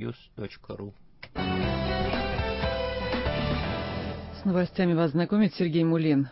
ukrnews.ru. С новостями вас знакомит Сергей Мулин.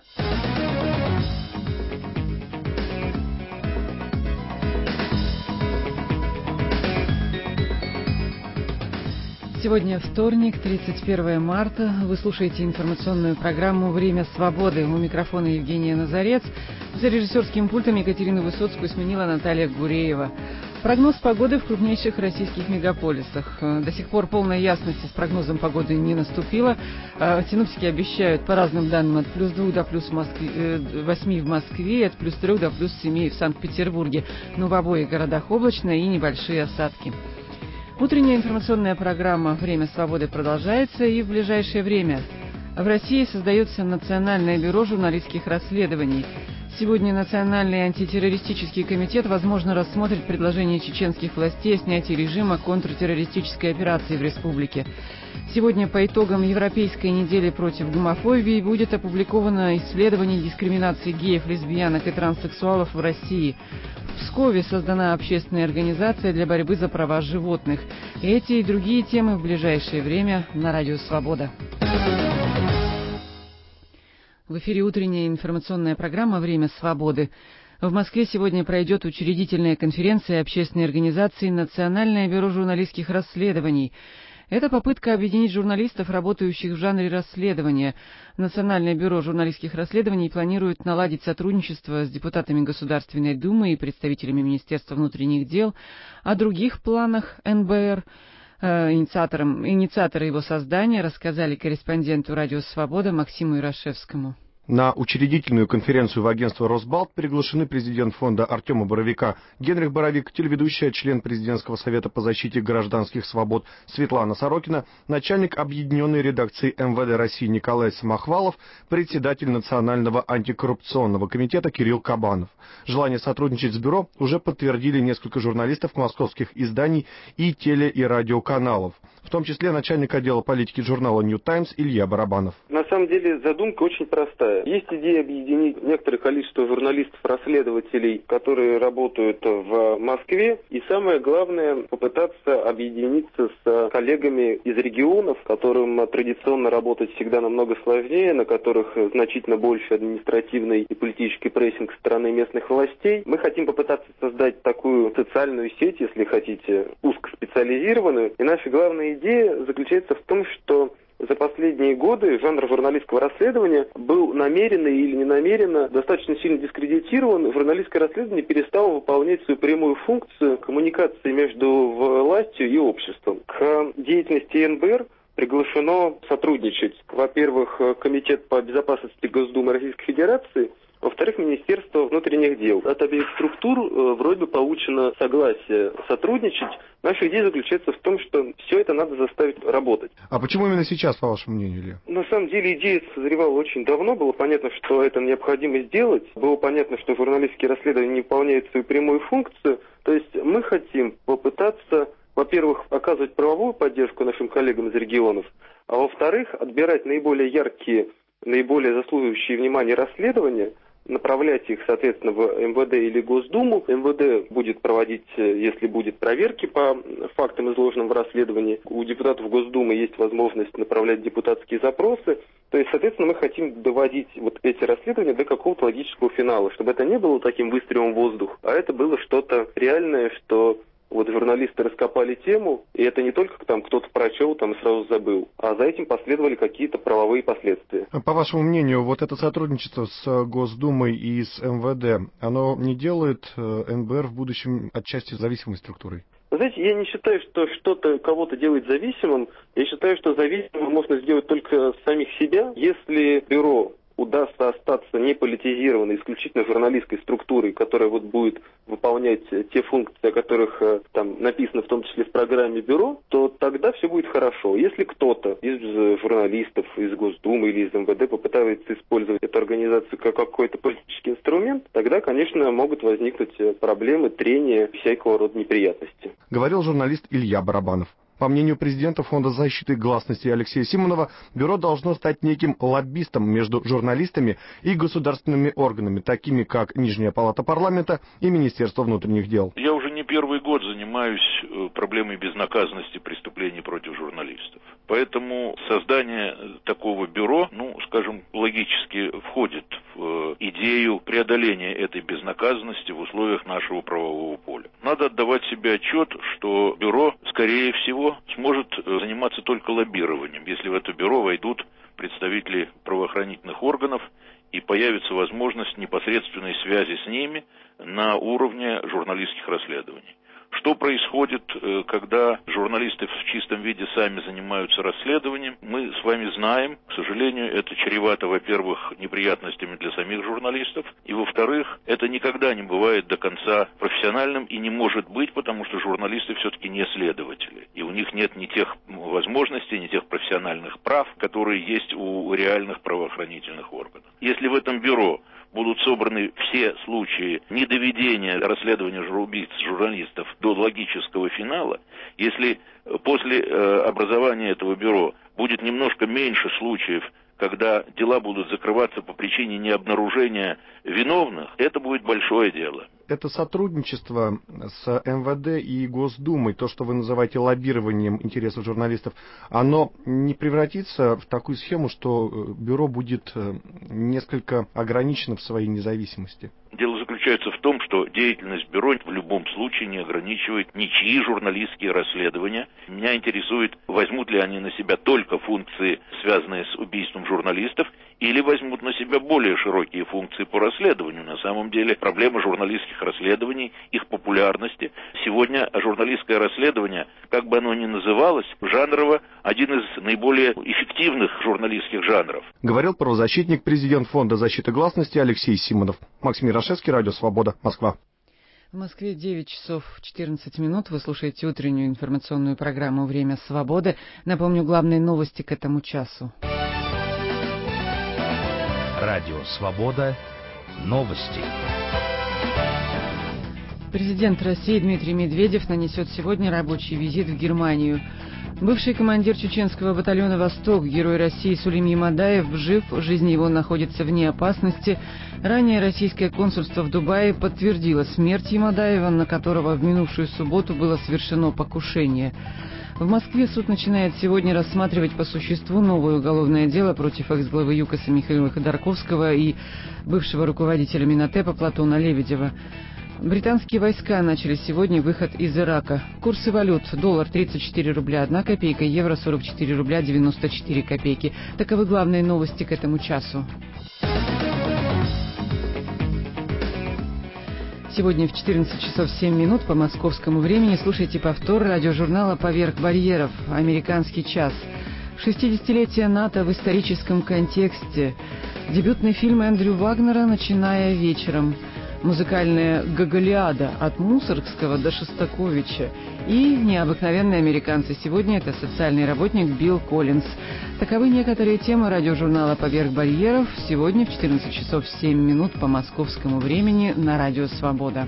Сегодня вторник, 31 марта. Вы слушаете информационную программу «Время свободы». У микрофона Евгения Назарец. За режиссерским пультом Екатерину Высоцкую сменила Наталья Гуреева. Прогноз погоды в крупнейших российских мегаполисах. До сих пор полной ясности с прогнозом погоды не наступило. Синоптики обещают по разным данным от +2 до +8 в Москве, от +3 до +7 в Санкт-Петербурге. Но в обоих городах облачно и небольшие осадки. Утренняя информационная программа «Время свободы» продолжается, и в ближайшее время в России создается Национальное бюро журналистских расследований. Сегодня Национальный антитеррористический комитет, возможно, рассмотрит предложение чеченских властей о снятии режима контртеррористической операции в республике. Сегодня по итогам Европейской недели против гомофобии будет опубликовано исследование дискриминации геев, лесбиянок и транссексуалов в России. В Пскове создана общественная организация для борьбы за права животных. Эти и другие темы в ближайшее время на Радио Свобода. В эфире утренняя информационная программа «Время свободы». В Москве сегодня пройдет учредительная конференция общественной организации «Национальное бюро журналистских расследований». Это попытка объединить журналистов, работающих в жанре расследования. Национальное бюро журналистских расследований планирует наладить сотрудничество с депутатами Государственной Думы и представителями Министерства внутренних дел. О других планах НБР, инициаторы его создания, рассказали корреспонденту «Радио Свобода» Максиму Ирашевскому. На учредительную конференцию в агентство «Росбалт» приглашены президент фонда Артема Боровика Генрих Боровик, телеведущая, член президентского совета по защите гражданских свобод Светлана Сорокина, начальник объединенной редакции МВД России Николай Самохвалов, председатель Национального антикоррупционного комитета Кирилл Кабанов. Желание сотрудничать с бюро уже подтвердили несколько журналистов московских изданий и теле- и радиоканалов, в том числе начальник отдела политики журнала «Нью Таймс» Илья Барабанов. На самом деле задумка очень простая. Есть идея объединить некоторое количество журналистов-расследователей, которые работают в Москве, и самое главное попытаться объединиться с коллегами из регионов, которым традиционно работать всегда намного сложнее, на которых значительно больше административный и политический прессинг со стороны местных властей. Мы хотим попытаться создать такую социальную сеть, если хотите, узкоспециализированную. И наша главная идея заключается в том, что за последние годы жанр журналистского расследования был намеренно или ненамеренно достаточно сильно дискредитирован. Журналистское расследование перестало выполнять свою прямую функцию коммуникации между властью и обществом. К деятельности НБР приглашено сотрудничать, во-первых, Комитет по безопасности Госдумы Российской Федерации, во-вторых, Министерство внутренних дел. От обеих структур вроде бы получено согласие сотрудничать. Наша идея заключается в том, что все это надо заставить работать. А почему именно сейчас, по вашему мнению, Илья? На самом деле идея созревала очень давно. Было понятно, что это необходимо сделать. Было понятно, что журналистские расследования не выполняют свою прямую функцию. То есть мы хотим попытаться, во-первых, оказывать правовую поддержку нашим коллегам из регионов, а во-вторых, отбирать наиболее яркие, наиболее заслуживающие внимания расследования, направлять их, соответственно, в МВД или Госдуму. МВД будет проводить, если будет, проверки по фактам, изложенным в расследовании. У депутатов Госдумы есть возможность направлять депутатские запросы. То есть, соответственно, мы хотим доводить вот эти расследования до какого-то логического финала, чтобы это не было таким выстрелом в воздух, а это было что-то реальное, что вот журналисты раскопали тему, и это не только там кто-то прочел, там и сразу забыл, а за этим последовали какие-то правовые последствия. По вашему мнению, вот это сотрудничество с Госдумой и с МВД, оно не делает НБР в будущем отчасти зависимой структурой? Знаете, я не считаю, что что-то кого-то делает зависимым. Я считаю, что зависимым можно сделать только самих себя. Если бюро удастся остаться не политизированной, исключительно журналистской структурой, которая вот будет выполнять те функции, о которых там написано в том числе в программе бюро, то тогда все будет хорошо. Если кто-то из журналистов, из Госдумы или из МВД попытается использовать эту организацию как какой-то политический инструмент, тогда, конечно, могут возникнуть проблемы, трения, всякого рода неприятности. Говорил журналист Илья Барабанов. По мнению президента Фонда защиты гласности Алексея Симонова, бюро должно стать неким лоббистом между журналистами и государственными органами, такими как Нижняя палата парламента и Министерство внутренних дел. Я уже не первый год занимаюсь проблемой безнаказанности преступлений против журналистов. Поэтому создание такого бюро, скажем, логически входит в идею преодоления этой безнаказанности в условиях нашего правового поля. Надо отдавать себе отчет, что бюро, скорее всего, сможет заниматься только лоббированием, если в это бюро войдут представители правоохранительных органов и появится возможность непосредственной связи с ними на уровне журналистских расследований. Что происходит, когда журналисты в чистом виде сами занимаются расследованием, мы с вами знаем. К сожалению, это чревато, во-первых, неприятностями для самих журналистов, и, во-вторых, это никогда не бывает до конца профессиональным и не может быть, потому что журналисты все-таки не следователи, и у них нет ни тех возможностей, ни тех профессиональных прав, которые есть у реальных правоохранительных органов. Если в этом бюро будут собраны все случаи недоведения расследования убийц журналистов до логического финала, если после образования этого бюро будет немножко меньше случаев, когда дела будут закрываться по причине необнаружения виновных, это будет большое дело. Это сотрудничество с МВД и Госдумой, то, что вы называете лоббированием интересов журналистов, оно не превратится в такую схему, что бюро будет несколько ограничено в своей независимости? Дело заключается в том, что деятельность бюро в любом случае не ограничивает ничьи журналистские расследования. Меня интересует, возьмут ли они на себя только функции, связанные с убийством журналистов, или возьмут на себя более широкие функции по расследованию. На самом деле проблема журналистских расследований, их популярности. Сегодня журналистское расследование, как бы оно ни называлось, жанрово один из наиболее эффективных журналистских жанров. Говорил правозащитник, президент Фонда защиты гласности Алексей Симонов. Максим Ярошевский, Радио Свобода, Москва. В Москве 9 часов 14 минут. Вы слушаете утреннюю информационную программу «Время свободы». Напомню, главные новости к этому часу. Радио «Свобода». Новости. Президент России Дмитрий Медведев нанесет сегодня рабочий визит в Германию. Бывший командир чеченского батальона «Восток», герой России Сулим Ямадаев, жив, жизнь его находится вне опасности. Ранее российское консульство в Дубае подтвердило смерть Ямадаева, на которого в минувшую субботу было совершено покушение. В Москве суд начинает сегодня рассматривать по существу новое уголовное дело против экс-главы ЮКОСа Михаила Ходорковского и бывшего руководителя Минотепа Платона Лебедева. Британские войска начали сегодня выход из Ирака. Курсы валют: доллар 34 рубля 1 копейка, евро 44 рубля 94 копейки. Таковы главные новости к этому часу. Сегодня в 14 часов 7 минут по московскому времени слушайте повтор радиожурнала «Поверх барьеров. Американский час». 60-летие НАТО в историческом контексте. Дебютный фильм Эндрю Вагнера «Начиная вечером». Музыкальная «Гоголиада» от Мусоргского до Шостаковича. И необыкновенные американцы. Сегодня это социальный работник Билл Коллинз. Таковы некоторые темы радиожурнала «Поверх барьеров». Сегодня в 14 часов 7 минут по московскому времени на Радио Свобода.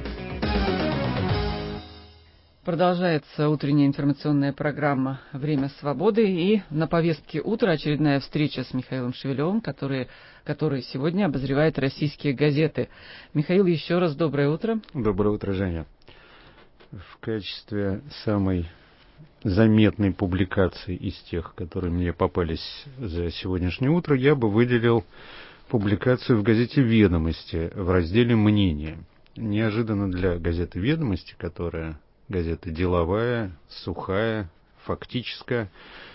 Продолжается утренняя информационная программа «Время свободы». И на повестке утра очередная встреча с Михаилом Шевелевым, который сегодня обозревает российские газеты. Михаил, еще раз доброе утро. Доброе утро, Женя. В качестве самой заметной публикации из тех, которые мне попались за сегодняшнее утро, я бы выделил публикацию в газете «Ведомости» в разделе «Мнение». Неожиданно для газеты «Ведомости», которая газета деловая, сухая, фактическая,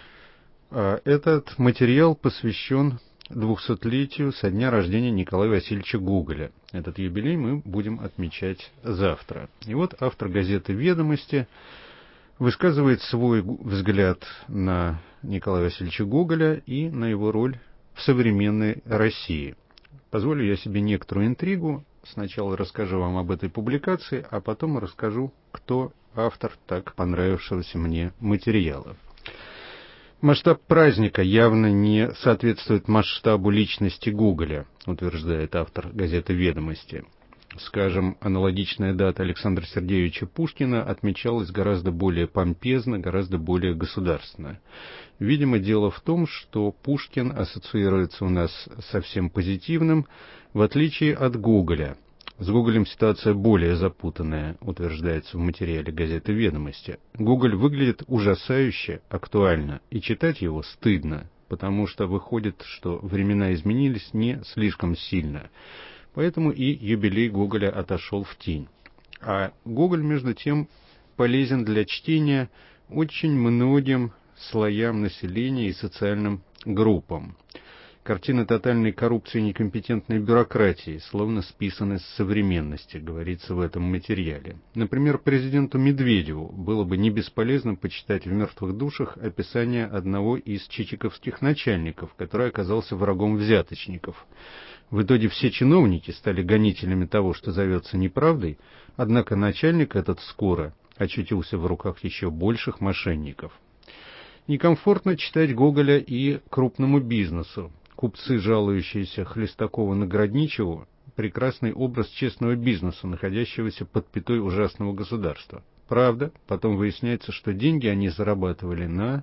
этот материал посвящен 200-летию со дня рождения Николая Васильевича Гоголя. Этот юбилей мы будем отмечать завтра. И вот автор газеты «Ведомости» высказывает свой взгляд на Николая Васильевича Гоголя и на его роль в современной России. Позволю я себе некоторую интригу. Сначала расскажу вам об этой публикации, а потом расскажу, кто автор так понравившегося мне материала. Масштаб праздника явно не соответствует масштабу личности Гоголя, утверждает автор газеты «Ведомости». скажем, аналогичная дата Александра Сергеевича Пушкина отмечалась гораздо более помпезно, гораздо более государственно. Видимо, дело в том, что Пушкин ассоциируется у нас со всем позитивным, в отличие от Гоголя. С Гоголем ситуация более запутанная, утверждается в материале газеты «Ведомости». Гоголь выглядит ужасающе актуально, и читать его стыдно, потому что выходит, что времена изменились не слишком сильно. Поэтому и юбилей Гоголя отошел в тень. А Гоголь, между тем, полезен для чтения очень многим слоям населения и социальным группам. Картины тотальной коррупции и некомпетентной бюрократии словно списаны с современности, говорится в этом материале. Например, президенту Медведеву было бы не бесполезно почитать в «Мертвых душах» описание одного из чичиковских начальников, который оказался врагом взяточников. В итоге все чиновники стали гонителями того, что зовется неправдой, однако начальник этот скоро очутился в руках еще больших мошенников. Некомфортно читать Гоголя и крупному бизнесу. Купцы, жалующиеся Хлестакову-Наградничеву, прекрасный образ честного бизнеса, находящегося под пятой ужасного государства. Правда, потом выясняется, что деньги они зарабатывали на...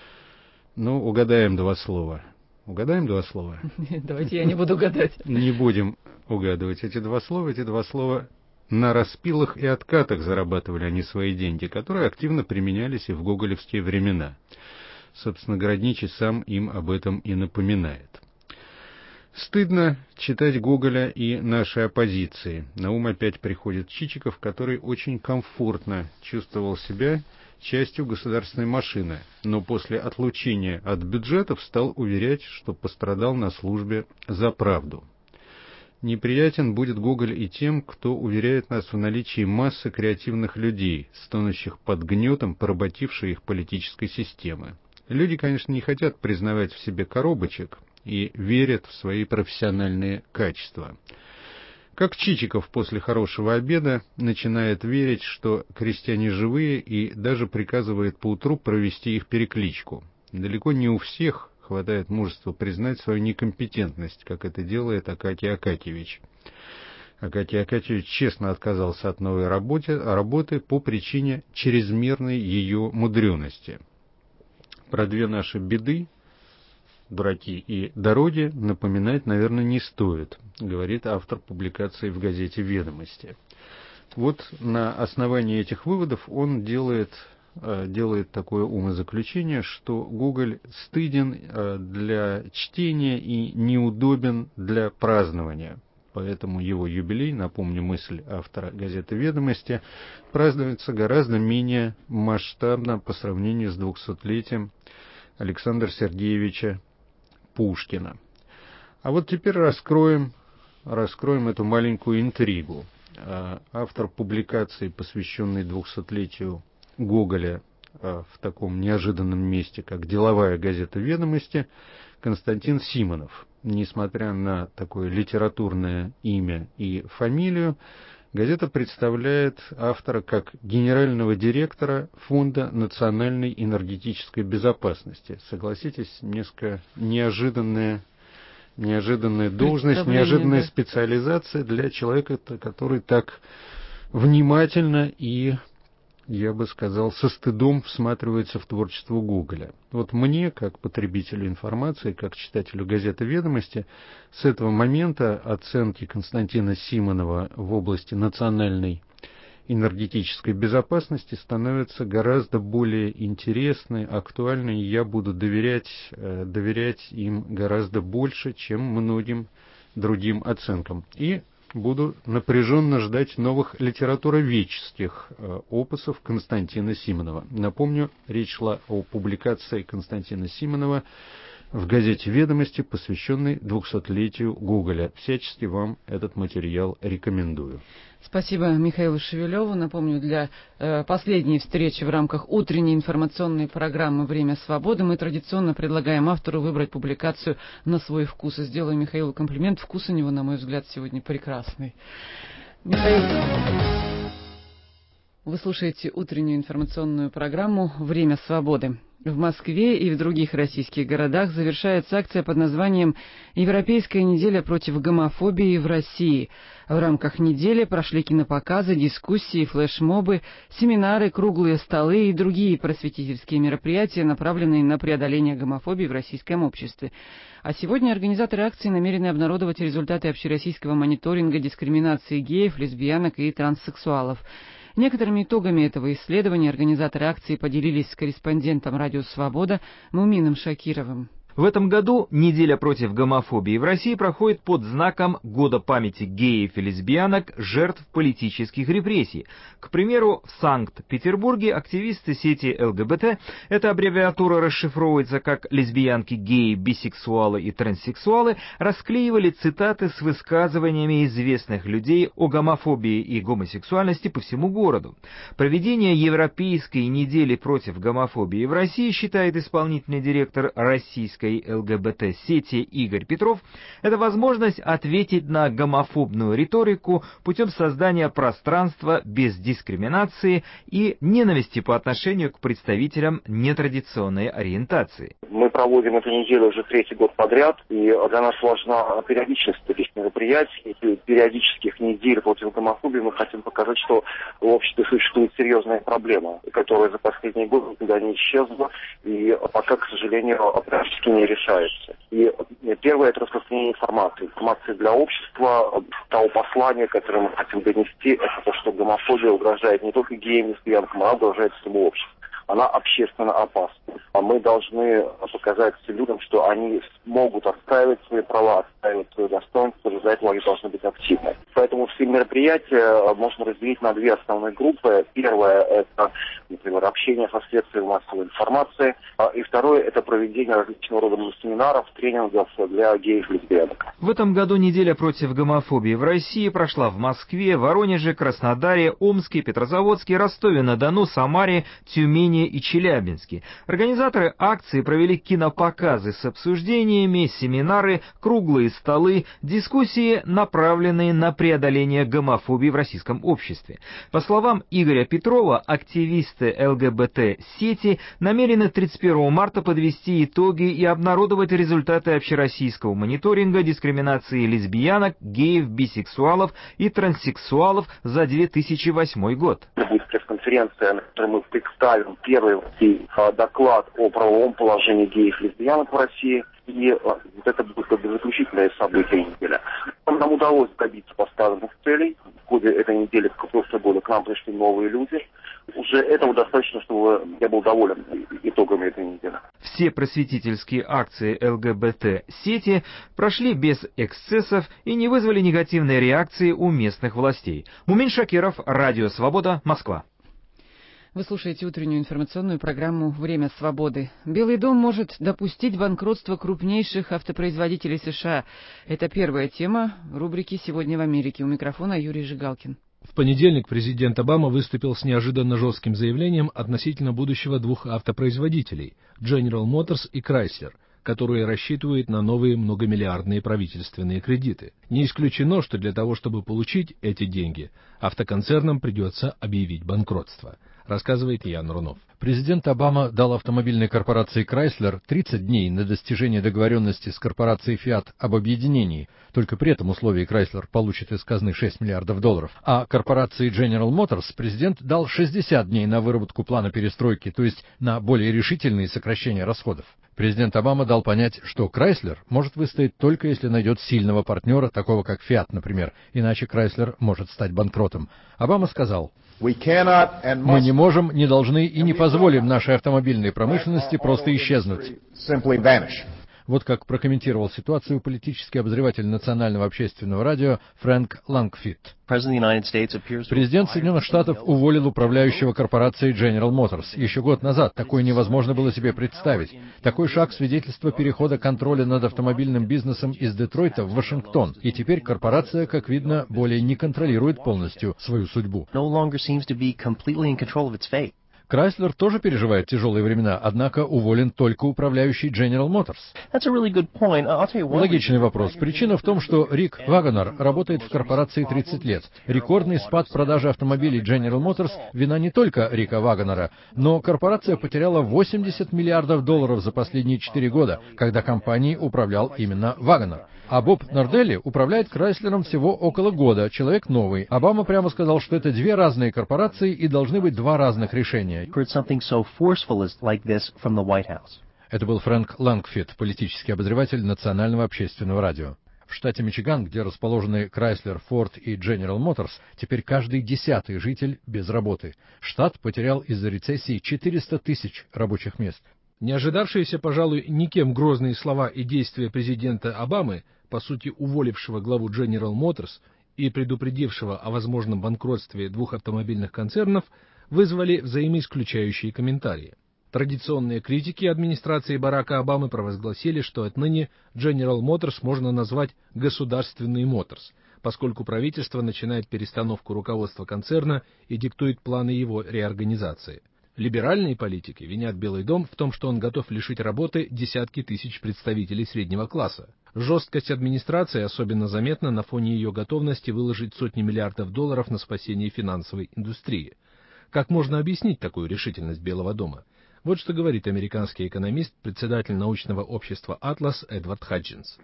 угадаем два слова. Угадаем два слова? Давайте я не буду гадать. Не будем угадывать эти два слова. Эти два слова на распилах и откатах зарабатывали они свои деньги, которые активно применялись и в гоголевские времена. Собственно, Городничий сам им об этом и напоминает. Стыдно читать Гоголя и нашей оппозиции. На ум опять приходит Чичиков, который очень комфортно чувствовал себя частью государственной машины, но после отлучения от бюджетов стал уверять, что пострадал на службе за правду. Неприятен будет Гоголь и тем, кто уверяет нас в наличии массы креативных людей, стонущих под гнетом поработившей их политической системы. Люди, конечно, не хотят признавать в себе коробочек и верят в свои профессиональные качества. Как Чичиков после хорошего обеда начинает верить, что крестьяне живые, и даже приказывает поутру провести их перекличку. Далеко не у всех хватает мужества признать свою некомпетентность, как это делает Акакий Акакьевич. Акакий Акакьевич честно отказался от новой работы по причине чрезмерной ее мудрёности. Про две наши беды, дураки и дороги, напоминать, наверное, не стоит, говорит автор публикации в газете «Ведомости». Вот на основании этих выводов он делает такое умозаключение, что Гоголь стыден для чтения и неудобен для празднования. Поэтому его юбилей, напомню мысль автора газеты «Ведомости», празднуется гораздо менее масштабно по сравнению с 200-летием Александра Сергеевича Пушкина. А вот теперь раскроем эту маленькую интригу. Автор публикации, посвященной 200-летию Гоголя в таком неожиданном месте, как деловая газета «Ведомости», Константин Симонов. Несмотря на такое литературное имя и фамилию, газета представляет автора как генерального директора Фонда национальной энергетической безопасности. Согласитесь, несколько неожиданная должность, неожиданная специализация для человека, который так внимательно и, я бы сказал, со стыдом всматривается в творчество Гоголя. Вот мне, как потребителю информации, как читателю газеты «Ведомости», с этого момента оценки Константина Симонова в области национальной энергетической безопасности становятся гораздо более интересны, актуальны, и я буду доверять им гораздо больше, чем многим другим оценкам. И буду напряженно ждать новых литературоведческих опусов Константина Симонова. Напомню, речь шла о публикации Константина Симонова в газете «Ведомости», посвященной 200-летию Гоголя. Всячески вам этот материал рекомендую. Спасибо Михаилу Шевелеву. Напомню, для последней встречи в рамках утренней информационной программы «Время свободы» мы традиционно предлагаем автору выбрать публикацию на свой вкус. И сделаю Михаилу комплимент. Вкус у него, на мой взгляд, сегодня прекрасный. Михаил, вы слушаете утреннюю информационную программу «Время свободы». В Москве и в других российских городах завершается акция под названием «Европейская неделя против гомофобии в России». В рамках недели прошли кинопоказы, дискуссии, флешмобы, семинары, круглые столы и другие просветительские мероприятия, направленные на преодоление гомофобии в российском обществе. А сегодня организаторы акции намерены обнародовать результаты общероссийского мониторинга дискриминации геев, лесбиянок и транссексуалов. Некоторыми итогами этого исследования организаторы акции поделились с корреспондентом «Радио Свобода» Мумином Шакировым. В этом году неделя против гомофобии в России проходит под знаком Года памяти геев и лесбиянок, жертв политических репрессий. К примеру, в Санкт-Петербурге активисты сети ЛГБТ, эта аббревиатура расшифровывается как лесбиянки, геи, бисексуалы и транссексуалы, расклеивали цитаты с высказываниями известных людей о гомофобии и гомосексуальности по всему городу. Проведение Европейской недели против гомофобии в России, считает исполнительный директор российской ЛГБТ-сети Игорь Петров, это возможность ответить на гомофобную риторику путем создания пространства без дискриминации и ненависти по отношению к представителям нетрадиционной ориентации. Мы проводим эту неделю уже 3-й год подряд, и для нас важна периодичность таких мероприятий, периодических недель против гомофобии. Мы хотим показать, что в обществе существует серьезная проблема, которая за последние годы никуда не исчезла, и пока, к сожалению, практически не решается. И первое — это распространение информации для общества, того послания, которое мы хотим донести, это то, что гомофобия угрожает не только геям и лесбиянкам, она угрожает всему обществу. Она общественно опасна. А мы должны показать людям, что они могут отстаивать свои права, отстаивать свое достоинство, и за этого они должны быть активны. Поэтому все мероприятия можно разделить на 2 основные группы. Первое — это, например, общение со средствами массовой информации. И второе — это проведение различного рода семинаров, тренингов для геев и лесбиянок. В этом году неделя против гомофобии в России прошла в Москве, Воронеже, Краснодаре, Омске, Петрозаводске, Ростове-на-Дону, Самаре, Тюмени и Челябинске. Организаторы акции провели кинопоказы с обсуждениями, семинары, круглые столы, дискуссии, направленные на преодоление гомофобии в российском обществе. По словам Игоря Петрова, активисты ЛГБТ-сети намерены 31 марта подвести итоги и обнародовать результаты общероссийского мониторинга дискриминации лесбиянок, геев, бисексуалов и транссексуалов за 2008 год. Будет пресс-конференция, на которой мы представим первый доклад о правовом положении геев и лесбиянок в России. И это будет как бы заключительное событие недели. Нам удалось добиться поставленных целей. В ходе этой недели в прошлом году к нам пришли новые люди. Уже этого достаточно, чтобы я был доволен итогами этой недели. Все просветительские акции ЛГБТ-сети прошли без эксцессов и не вызвали негативной реакции у местных властей. Мумин Шакиров, Радио Свобода, Москва. Вы слушаете утреннюю информационную программу «Время свободы». Белый дом может допустить банкротство крупнейших автопроизводителей США. Это первая тема рубрики «Сегодня в Америке». У микрофона Юрий Жигалкин. В понедельник президент Обама выступил с неожиданно жестким заявлением относительно будущего 2 автопроизводителей – General Motors и Chrysler, которые рассчитывают на новые многомиллиардные правительственные кредиты. Не исключено, что для того, чтобы получить эти деньги, автоконцернам придется объявить банкротство, рассказывает Ян Рунов. Президент Обама дал автомобильной корпорации Chrysler 30 дней на достижение договоренности с корпорацией Fiat об объединении. Только при этом условии Chrysler получит из казны $6 миллиардов. А корпорации General Motors президент дал 60 дней на выработку плана перестройки, то есть на более решительные сокращения расходов. Президент Обама дал понять, что Chrysler может выстоять только если найдет сильного партнера, такого как Fiat, например, иначе Chrysler может стать банкротом. Обама сказал: «Мы не можем, не должны и не позволим нашей автомобильной промышленности просто исчезнуть». Вот как прокомментировал ситуацию политический обозреватель Национального общественного радио Фрэнк Лангфит. Президент Соединенных Штатов уволил управляющего корпорацией General Motors еще год назад. Такое невозможно было себе представить. Такой шаг — свидетельство перехода контроля над автомобильным бизнесом из Детройта в Вашингтон. И теперь корпорация, как видно, более не контролирует полностью свою судьбу. Chrysler тоже переживает тяжелые времена, однако уволен только управляющий General Motors. Логичный вопрос. Причина в том, что Рик Вагонер работает в корпорации 30 лет. Рекордный спад продажи автомобилей General Motors – вина не только Рика Вагонера, но корпорация потеряла $80 миллиардов за последние 4 года, когда компанией управлял именно Вагонер. А Боб Нарделли управляет Крайслером всего около года, человек новый. Обама прямо сказал, что это две разные корпорации и должны быть два разных решения. Это был Фрэнк Лангфит, политический обозреватель Национального общественного радио. В штате Мичиган, где расположены Chrysler, Ford и General Motors, теперь каждый 10-й житель без работы. Штат потерял из-за рецессии 400 тысяч рабочих мест. Не ожидавшиеся, пожалуй, никем грозные слова и действия президента Обамы, по сути уволившего главу General Motors и предупредившего о возможном банкротстве двух автомобильных концернов, вызвали взаимоисключающие комментарии. Традиционные критики администрации Барака Обамы провозгласили, что отныне General Motors можно назвать «государственный Motors», поскольку правительство начинает перестановку руководства концерна и диктует планы его реорганизации. Либеральные политики винят Белый дом в том, что он готов лишить работы десятки тысяч представителей среднего класса. Жесткость администрации особенно заметна на фоне ее готовности выложить сотни миллиардов долларов на спасение финансовой индустрии. Как можно объяснить такую решительность Белого дома? Вот что говорит американский экономист, председатель научного общества «Атлас» Эдвард Хаджинс.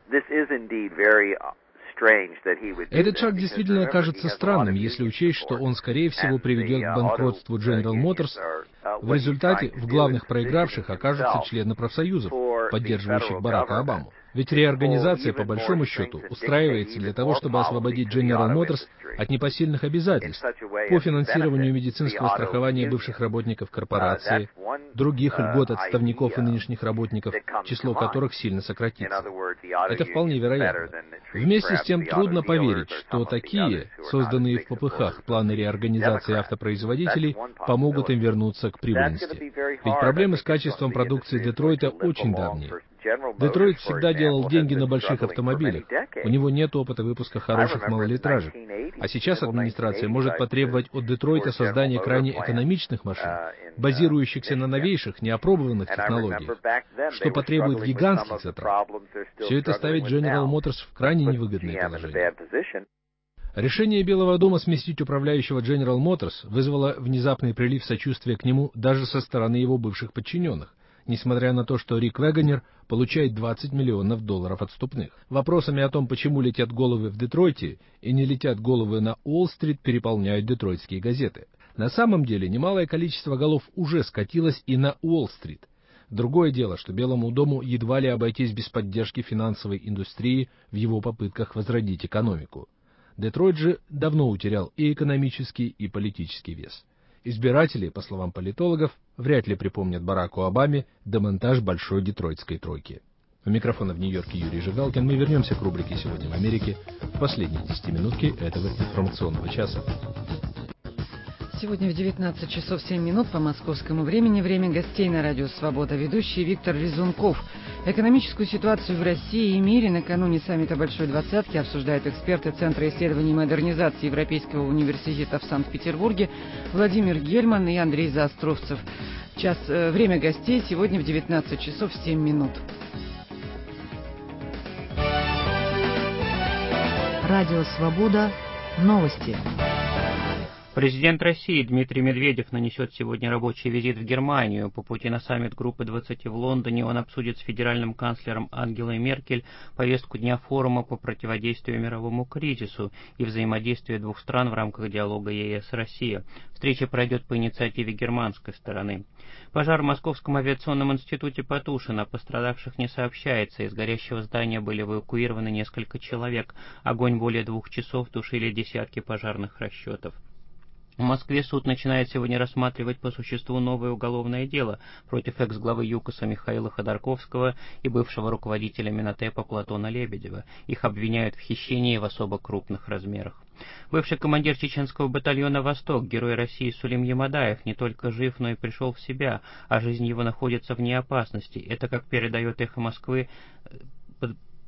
Этот шаг действительно кажется странным, если учесть, что он, скорее всего, приведет к банкротству General Motors. В результате в главных проигравших окажутся члены профсоюзов, поддерживающих Барака Обаму. Ведь реорганизация, по большому счету, устраивается для того, чтобы освободить General Motors от непосильных обязательств по финансированию медицинского страхования бывших работников корпорации, других льгот отставников и нынешних работников, число которых сильно сократится. Это вполне вероятно. Вместе с тем трудно поверить, что такие, созданные в попыхах, планы реорганизации автопроизводителей помогут им вернуться к прибыльности. Ведь проблемы с качеством продукции Детройта очень давние. Детройт всегда делал деньги на больших автомобилях. У него нет опыта выпуска хороших малолитражек. А сейчас администрация может потребовать от Детройта создания крайне экономичных машин, базирующихся на новейших, неопробованных технологиях, что потребует гигантских затрат. Все это ставит General Motors в крайне невыгодное положение. Решение Белого дома сместить управляющего General Motors вызвало внезапный прилив сочувствия к нему даже со стороны его бывших подчиненных, несмотря на то, что Рик Вагонер получает $20 миллионов отступных. Вопросами о том, почему летят головы в Детройте и не летят головы на Уолл-стрит, переполняют детройтские газеты. На самом деле, немалое количество голов уже скатилось и на Уолл-стрит. Другое дело, что Белому дому едва ли обойтись без поддержки финансовой индустрии в его попытках возродить экономику. Детройт же давно утерял и экономический, и политический вес. Избиратели, по словам политологов, вряд ли припомнят Бараку Обаме демонтаж большой детройтской тройки. У микрофона в Нью-Йорке Юрий Жигалкин. Мы вернемся к рубрике «Сегодня в Америке» в последние 10 минутки этого информационного часа. Сегодня в 19 часов 7 минут по московскому времени время гостей на радио «Свобода». Ведущий Виктор Резунков. Экономическую ситуацию в России и мире накануне саммита Большой Двадцатки обсуждают эксперты Центра исследований и модернизации Европейского университета в Санкт-Петербурге Владимир Гельман и Андрей Заостровцев. Время гостей сегодня в 19 часов 7 минут. Радио «Свобода». Новости. Президент России Дмитрий Медведев нанесет сегодня рабочий визит в Германию. По пути на саммит Группы 20 в Лондоне он обсудит с федеральным канцлером Ангелой Меркель повестку дня форума по противодействию мировому кризису и взаимодействию двух стран в рамках диалога ЕС-Россия. Встреча пройдет по инициативе германской стороны. Пожар в Московском авиационном институте потушен, о пострадавших не сообщается. Из горящего здания были эвакуированы несколько человек. Огонь более 2 часов тушили десятки пожарных расчетов. В Москве суд начинает сегодня рассматривать по существу новое уголовное дело против экс-главы ЮКОСа Михаила Ходорковского и бывшего руководителя Минотепа Платона Лебедева. Их обвиняют в хищении в особо крупных размерах. Бывший командир чеченского батальона «Восток», герой России Сулим Ямадаев, не только жив, но и пришел в себя, а жизнь его находится вне опасности. Это, как передает «Эхо Москвы»,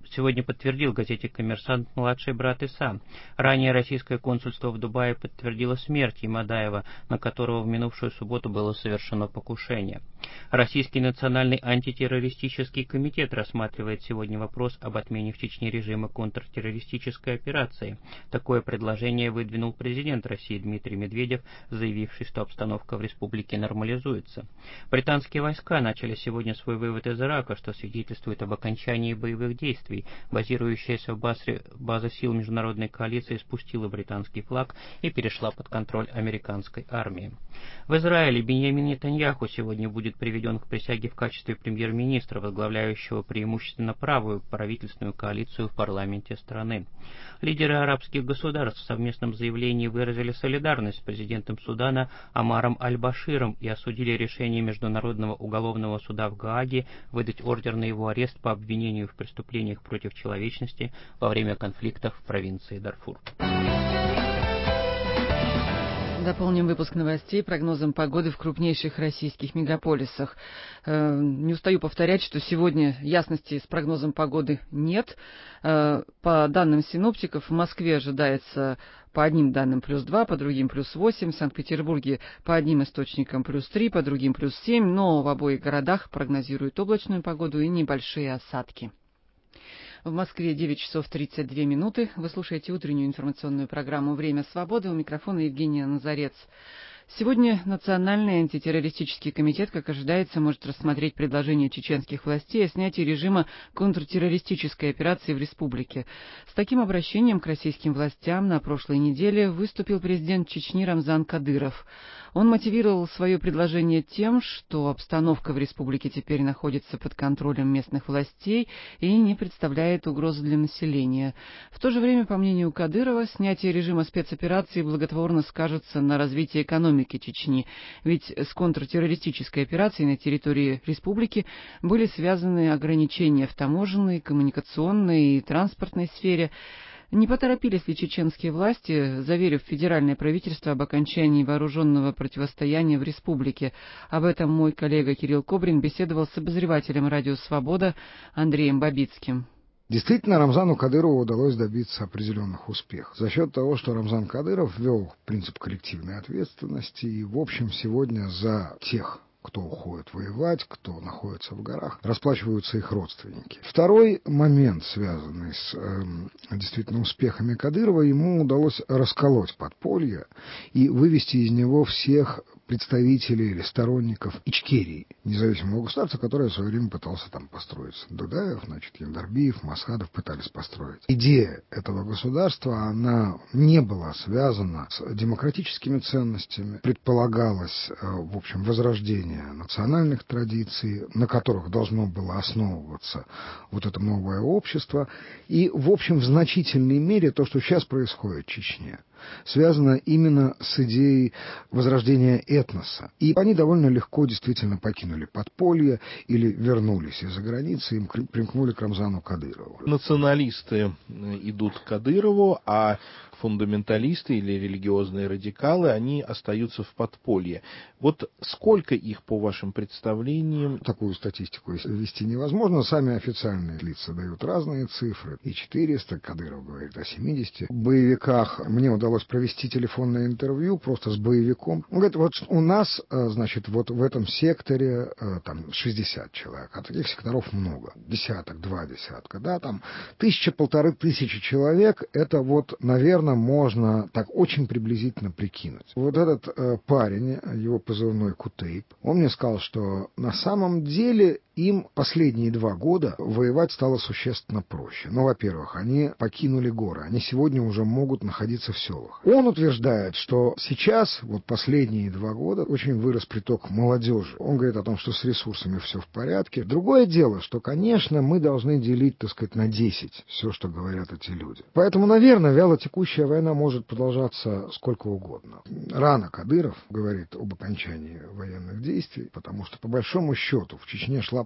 сегодня подтвердил газете «Коммерсант» младший брат Иса. Ранее российское консульство в Дубае подтвердило смерть Ямадаева, на которого в минувшую субботу было совершено покушение. Российский национальный антитеррористический комитет рассматривает сегодня вопрос об отмене в Чечне режима контртеррористической операции. Такое предложение выдвинул президент России Дмитрий Медведев, заявивший, что обстановка в республике нормализуется. Британские войска начали сегодня свой вывод из Ирака, что свидетельствует об окончании боевых действий. Базирующаяся в Басре база сил международной коалиции спустила британский флаг и перешла под контроль американской армии. В Израиле Биньямин Нетаньяху сегодня будет приведен к присяге в качестве премьер-министра, возглавляющего преимущественно правую правительственную коалицию в парламенте страны. Лидеры арабских государств в совместном заявлении выразили солидарность с президентом Судана Омаром Аль-Баширом и осудили решение Международного уголовного суда в Гааге выдать ордер на его арест по обвинению в преступлениях против человечности во время конфликтов в провинции Дарфур. Дополним выпуск новостей прогнозом погоды в крупнейших российских мегаполисах. Не устаю повторять, что сегодня ясности с прогнозом погоды нет. По данным синоптиков, в Москве ожидается по одним данным +2, по другим +8, в Санкт-Петербурге по одним источникам +3, по другим +7, но в обоих городах прогнозируют облачную погоду и небольшие осадки. В Москве 9 часов 32 минуты. Вы слушаете утреннюю информационную программу «Время свободы». У микрофона Евгения Назарец. Сегодня Национальный антитеррористический комитет, как ожидается, может рассмотреть предложение чеченских властей о снятии режима контртеррористической операции в республике. С таким обращением к российским властям на прошлой неделе выступил президент Чечни Рамзан Кадыров. Он мотивировал свое предложение тем, что обстановка в республике теперь находится под контролем местных властей и не представляет угрозы для населения. В то же время, по мнению Кадырова, снятие режима спецоперации благотворно скажется на развитии экономики Чечни, ведь с контртеррористической операцией на территории республики были связаны ограничения в таможенной, коммуникационной и транспортной сфере. Не поторопились ли чеченские власти, заверив федеральное правительство об окончании вооруженного противостояния в республике? Об этом мой коллега Кирилл Кобрин беседовал с обозревателем «Радио Свобода» Андреем Бабицким. Действительно, Рамзану Кадырову удалось добиться определенных успехов за счет того, что Рамзан Кадыров ввел принцип коллективной ответственности и, в общем, сегодня за тех, кто уходит воевать, кто находится в горах, расплачиваются их родственники. Второй момент, связанный с действительно успехами Кадырова, ему удалось расколоть подполье и вывести из него всех представителей или сторонников Ичкерии, независимого государства, которое в свое время пытался там построить. Дудаев, Яндарбиев, Масхадов пытались построить. Идея этого государства, она не была связана с демократическими ценностями. Предполагалось, в общем, возрождение национальных традиций, на которых должно было основываться вот это новое общество. И, в общем, в значительной мере то, что сейчас происходит в Чечне, связано именно с идеей возрождения этноса. И они довольно легко действительно покинули подполье или вернулись из-за границы и примкнули к Рамзану Кадырову. Националисты идут к Кадырову, а фундаменталисты или религиозные радикалы, они остаются в подполье. Вот сколько их, по вашим представлениям? Такую статистику вести невозможно. Сами официальные лица дают разные цифры. И 400, Кадыров говорит о 70 боевиках. Мне удалось провести телефонное интервью просто с боевиком. Он говорит, вот у нас, значит, вот в этом секторе там 60 человек, а таких секторов много. Десяток, два десятка, да, там 1000-1500 человек, это вот, наверное, можно так очень приблизительно прикинуть. Вот этот парень, его позывной Кутейп, он мне сказал, что на самом деле им последние 2 года воевать стало существенно проще. Ну, во-первых, они покинули горы, они сегодня уже могут находиться в селах. Он утверждает, что сейчас, вот последние 2 года, очень вырос приток молодежи. Он говорит о том, что с ресурсами все в порядке. Другое дело, что, конечно, мы должны делить, так сказать, на 10 все, что говорят эти люди. Поэтому, наверное, вялотекущая война может продолжаться сколько угодно. Рано Кадыров говорит об окончании военных действий, потому что, по большому счету, в Чечне шла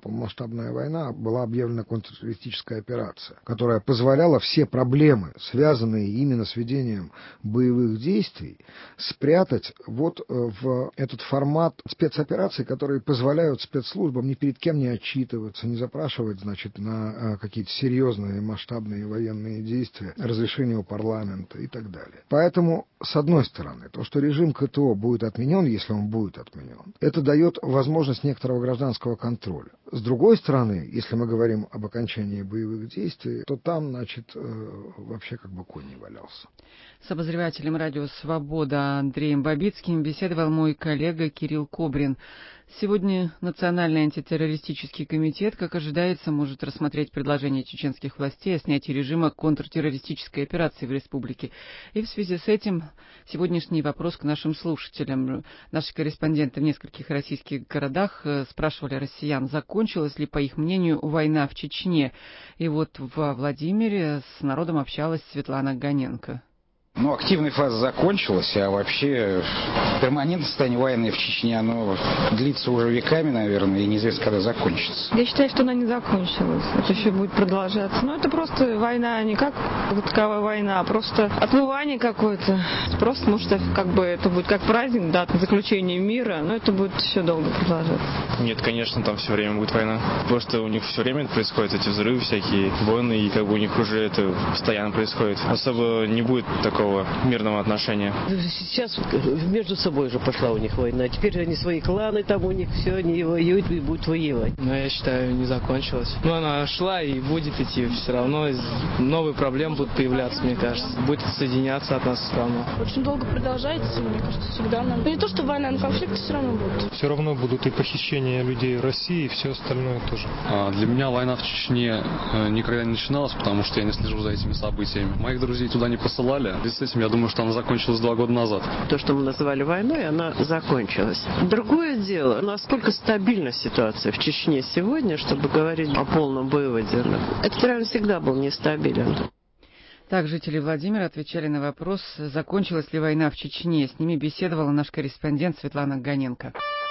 полномасштабная война, была объявлена контртеррористическая операция, которая позволяла все проблемы, связанные именно с ведением боевых действий, спрятать вот в этот формат спецопераций, которые позволяют спецслужбам ни перед кем не отчитываться, не запрашивать, значит, на какие-то серьезные масштабные военные действия, разрешение у парламента и так далее. Поэтому, с одной стороны, то, что режим КТО будет отменен, если он будет отменен, это дает возможность некоторого гражданского контроля. С другой стороны, если мы говорим об окончании боевых действий, то там, значит, вообще как бы конь не валялся. С обозревателем радио «Свобода» Андреем Бабицким беседовал мой коллега Кирилл Кобрин. Сегодня Национальный антитеррористический комитет, как ожидается, может рассмотреть предложение чеченских властей о снятии режима контртеррористической операции в республике. И в связи с этим сегодняшний вопрос к нашим слушателям. Наши корреспонденты в нескольких российских городах спрашивали россиян, закончилась ли, по их мнению, война в Чечне. И вот во Владимире с народом общалась Светлана Ганенко. Ну, активная фаза закончилась, а вообще перманентное состояние войны в Чечне, оно длится уже веками, наверное, и неизвестно, когда закончится. Я считаю, что она не закончилась. Это еще будет продолжаться. Но это просто война, не как таковая война, а просто отмывание какое-то. Просто, может, как бы это будет как праздник, да, заключение мира, но это будет еще долго продолжаться. Нет, конечно, там все время будет война. Просто у них все время происходят эти взрывы, всякие войны, и как бы у них уже это постоянно происходит. Особо не будет такого мирного отношения. Сейчас между собой же пошла у них война. Теперь они свои кланы, там у них все, они воюют и будут воевать. Но я считаю, не закончилась. Но она шла и будет идти. Все равно новые проблемы будут появляться, мне кажется. Будет соединяться от нас все равно. Очень долго продолжается, мне кажется, всегда нам. Не то, что война, но конфликты все равно будут. Все равно будут и похищения людей России, и все остальное тоже. Для меня война в Чечне никогда не начиналась, потому что я не слежу за этими событиями. Моих друзей туда не посылали. С этим я думаю, что она закончилась 2 года назад. То, что мы называли войной, она закончилась. Другое дело, насколько стабильна ситуация в Чечне сегодня, чтобы говорить о полном выводе. Этот район всегда был нестабилен. Так, жители Владимира отвечали на вопрос, закончилась ли война в Чечне. С ними беседовала наш корреспондент Светлана Ганенко.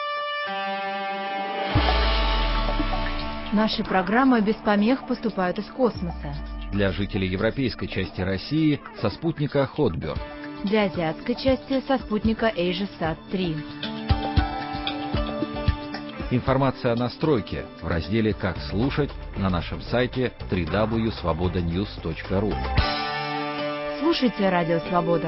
Наши программы без помех поступают из космоса. Для жителей европейской части России со спутника Хотберн. Для азиатской части со спутника AsiaSat-3. Информация о настройке в разделе «Как слушать» на нашем сайте www.svobodanews.ru. Слушайте Радио Свобода.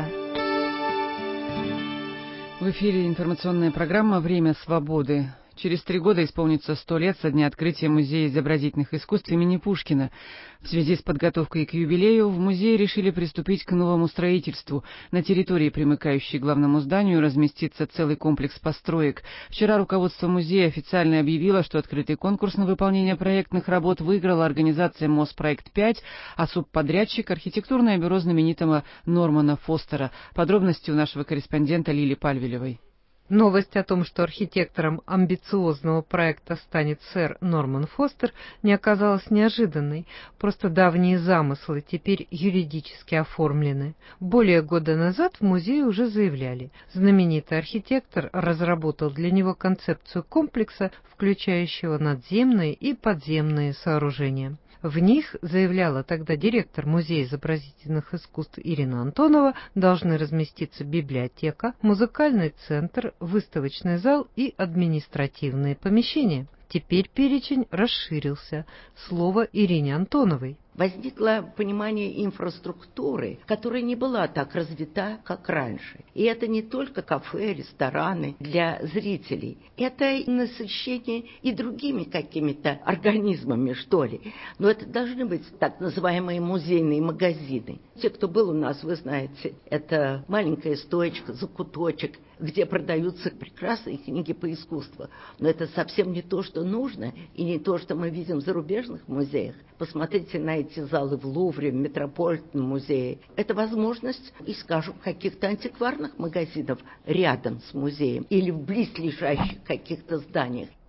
В эфире информационная программа «Время свободы». Через 3 года исполнится 100 лет со дня открытия Музея изобразительных искусств имени Пушкина. В связи с подготовкой к юбилею в музее решили приступить к новому строительству. На территории, примыкающей к главному зданию, разместится целый комплекс построек. Вчера руководство музея официально объявило, что открытый конкурс на выполнение проектных работ выиграла организация «Моспроект-5», а субподрядчик — архитектурное бюро знаменитого Нормана Фостера. Подробности у нашего корреспондента Лили Пальвелевой. Новость о том, что архитектором амбициозного проекта станет сэр Норман Фостер, не оказалась неожиданной. Просто давние замыслы теперь юридически оформлены. Более года назад в музее уже заявляли, знаменитый архитектор разработал для него концепцию комплекса, включающего надземные и подземные сооружения. В них, заявляла тогда директор Музея изобразительных искусств Ирина Антонова, должны разместиться библиотека, музыкальный центр, выставочный зал и административные помещения. Теперь перечень расширился. Слово Ирине Антоновой. Возникло понимание инфраструктуры, которая не была так развита, как раньше. И это не только кафе, рестораны для зрителей. Это насыщение и другими какими-то организмами, что ли. Но это должны быть так называемые музейные магазины. Те, кто был у нас, вы знаете, это маленькая стоечка, закуточек, где продаются прекрасные книги по искусству. Но это совсем не то, что нужно, и не то, что мы видим в зарубежных музеях. Посмотрите на эти залы в Лувре, в Метрополитенном музее. Это возможность, и, скажем, каких-то антикварных магазинов рядом с музеем или в близлежащих каких-то зданиях.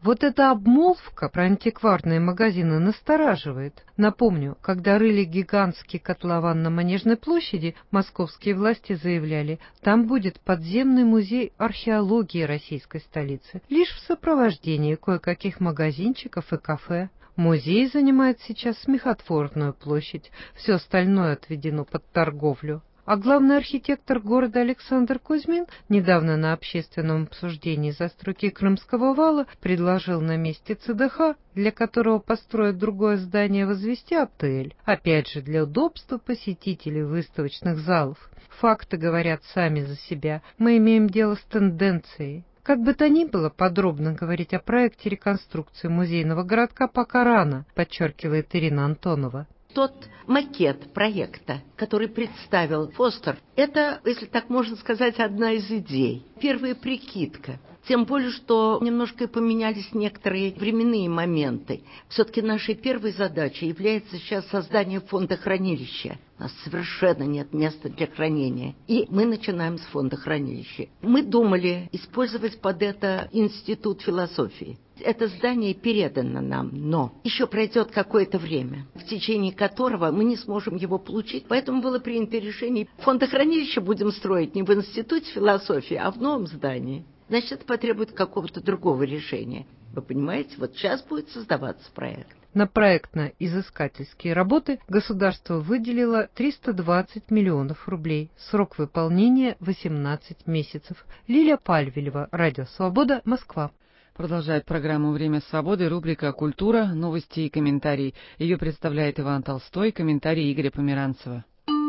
Вот эта обмолвка про антикварные магазины настораживает. Напомню, когда рыли гигантский котлован на Манежной площади, московские власти заявляли, там будет подземный музей археологии российской столицы, лишь в сопровождении кое-каких магазинчиков и кафе. Музей занимает сейчас смехотворную площадь, все остальное отведено под торговлю. А главный архитектор города Александр Кузьмин недавно на общественном обсуждении застройки Крымского вала предложил на месте ЦДХ, для которого построят другое здание, возвести отель. Опять же, для удобства посетителей выставочных залов. Факты говорят сами за себя. Мы имеем дело с тенденцией. Как бы то ни было, подробно говорить о проекте реконструкции музейного городка пока рано, подчеркивает Ирина Антонова. Тот макет проекта, который представил Фостер, это, если так можно сказать, одна из идей. Первая прикидка. Тем более, что немножко поменялись некоторые временные моменты. Все-таки нашей первой задачей является сейчас создание фонда хранилища. У нас совершенно нет места для хранения. И мы начинаем с фонда хранилища. Мы думали использовать под это институт философии. Это здание передано нам, но еще пройдет какое-то время, в течение которого мы не сможем его получить. Поэтому было принято решение, фондохранилище будем строить не в институте философии, а в новом здании. Значит, это потребует какого-то другого решения. Вы понимаете, вот сейчас будет создаваться проект. На проектно-изыскательские работы государство выделило 320 миллионов рублей. Срок выполнения 18 месяцев. Лилия Пальвелева, Радио Свобода, Москва. Продолжает программу «Время свободы» рубрика «Культура. Новости и комментарии». Ее представляет Иван Толстой, комментарий Игоря Померанцева.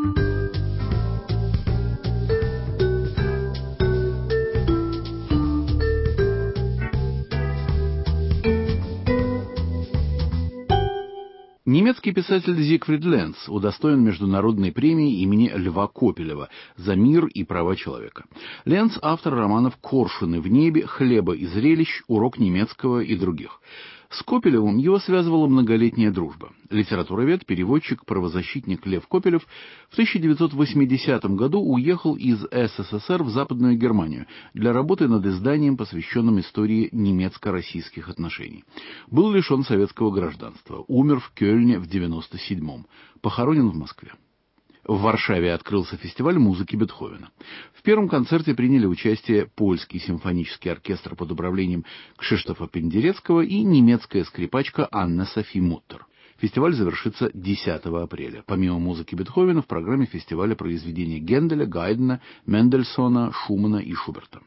Немецкий писатель Зигфрид Ленц удостоен международной премии имени Льва Копелева за мир и права человека. Ленц – автор романов «Коршуны в небе», «Хлеба и зрелищ», «Урок немецкого» и других. С Копелевым его связывала многолетняя дружба. Литературовед, переводчик, правозащитник Лев Копелев в 1980 году уехал из СССР в Западную Германию для работы над изданием, посвященным истории немецко-российских отношений. Был лишен советского гражданства, умер в Кёльне в 1997-м, похоронен в Москве. В Варшаве открылся фестиваль музыки Бетховена. В первом концерте приняли участие польский симфонический оркестр под управлением Кшиштофа Пендерецкого и немецкая скрипачка Анна Софи Муттер. Фестиваль завершится 10 апреля. Помимо музыки Бетховена в программе фестиваля произведения Генделя, Гайдена, Мендельсона, Шумана и Шуберта.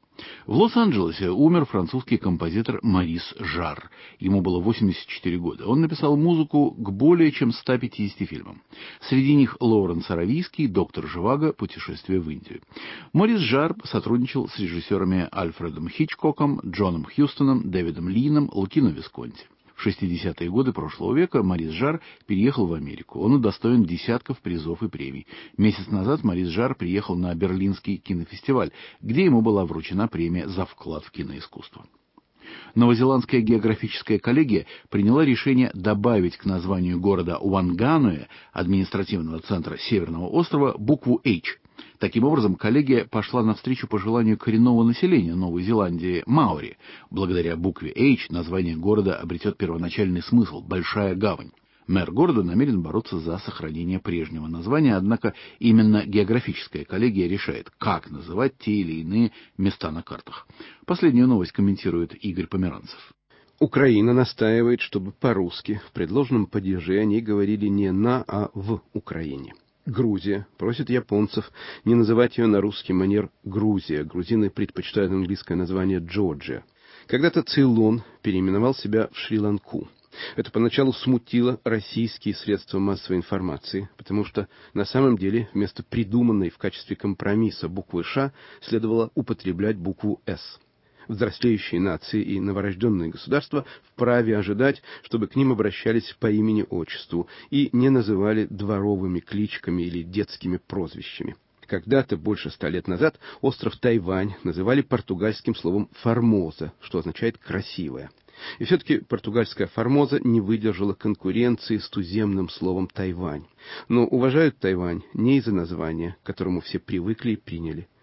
В Лос-Анджелесе умер французский композитор Морис Жар. Ему было 84 года. Он написал музыку к более чем 150 фильмам. Среди них «Лоуренс Аравийский», «Доктор Живаго», «Путешествие в Индию». Морис Жар сотрудничал с режиссерами Альфредом Хичкоком, Джоном Хьюстоном, Дэвидом Лином, Лукино Висконти. В 60-е годы прошлого века Морис Жар переехал в Америку. Он удостоен десятков призов и премий. Месяц назад Морис Жар приехал на Берлинский кинофестиваль, где ему была вручена премия за вклад в киноискусство. Новозеландская географическая коллегия приняла решение добавить к названию города Уангануэ, административного центра Северного острова, букву «H». Таким образом, коллегия пошла навстречу пожеланию коренного населения Новой Зеландии маори. Благодаря букве «H» название города обретет первоначальный смысл – «Большая гавань». Мэр города намерен бороться за сохранение прежнего названия, однако именно географическая коллегия решает, как называть те или иные места на картах. Последнюю новость комментирует Игорь Померанцев. Украина настаивает, чтобы по-русски в предложенном падеже они говорили не «на», а «в Украине». Грузия просит японцев не называть ее на русский манер Грузия. Грузины предпочитают английское название Джорджия. Когда-то Цейлон переименовал себя в Шри-Ланку. Это поначалу смутило российские средства массовой информации, потому что на самом деле вместо придуманной в качестве компромисса буквы «Ш» следовало употреблять букву «С». Взрослеющие нации и новорожденные государства вправе ожидать, чтобы к ним обращались по имени-отчеству и не называли дворовыми кличками или детскими прозвищами. Когда-то, больше 100 лет назад, остров Тайвань называли португальским словом «Формоза», что означает «красивая». И все-таки португальская «Формоза» не выдержала конкуренции с туземным словом «Тайвань». Но уважают Тайвань не из-за названия, к которому все привыкли и приняли,